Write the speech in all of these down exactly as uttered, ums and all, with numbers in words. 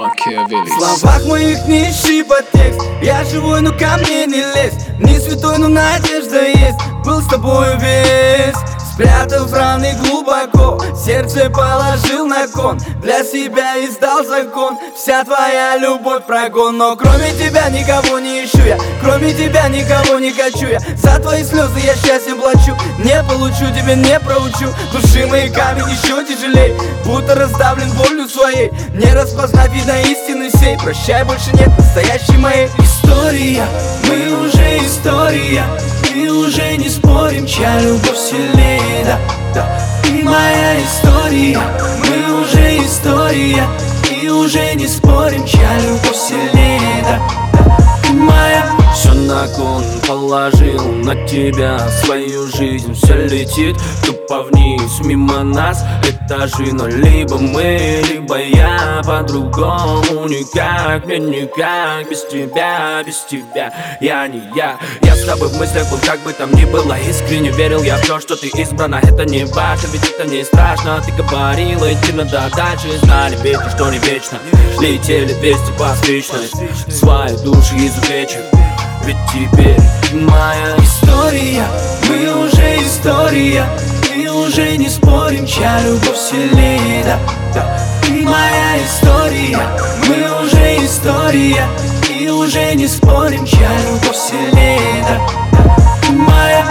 В словах моих не щипать текст. Я живой, но ко мне не лезь. Не святой, но надежда есть. Был с тобою весь, спрятав раны глубоко. Сердце положил на кон, для себя издал закон. Вся твоя любовь прогон. Но кроме тебя никого не ищу я, кроме тебя никого не хочу я. За твои слезы я счастьем плачу. Не получу, тебя не проучу. Души моей камень еще тяжелей, будто раздавлен болью своей. Не распознать видно истины всей. Прощай, больше нет настоящей моей. История, мы уже история. И уже не спорим, чья любовь сильнее, да, да. И моя история, мы уже история. И уже не спорим, чья любовь сильнее, да, да. И моя. Все на кон положил на тебя свою жизнь. Все летит тупо вниз, мимо нас этажи. Но либо мы, либо я, по-другому никак. Мне никак, без тебя, без тебя. Я не я, я с тобой в мыслях был, как бы там ни было. Искренне верил я в то, что ты избрана. Это не важно, ведь это не страшно. Ты говорила, идти надо дальше. Знали ведь, что не вечно. Летели вместе по встречной, свои души изувечив. Ведь теперь моя история, мы уже история. И уже не спорим, чья любовь сильнее, да, да. И моя история, мы уже история. И уже не спорим, чья любовь сильнее, да, да. И моя.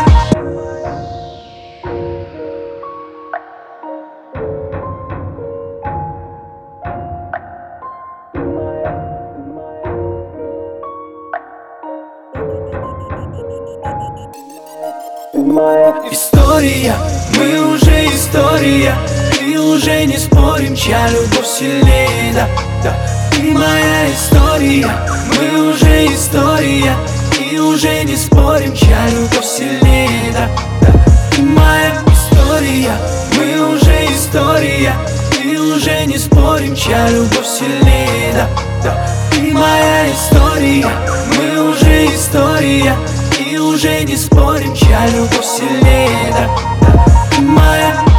История, мы уже история. И уже не спорим, чья любовь сильнее, да, да. И моя история, мы уже история. И уже не спорим, чья любовь сильнее, да, да. И моя история, мы уже история. И уже не спорим, чья любовь сильнее, да, да. И моя история, мы уже история. И уже не спорим, чья любовь сильнее, да, да. И моя.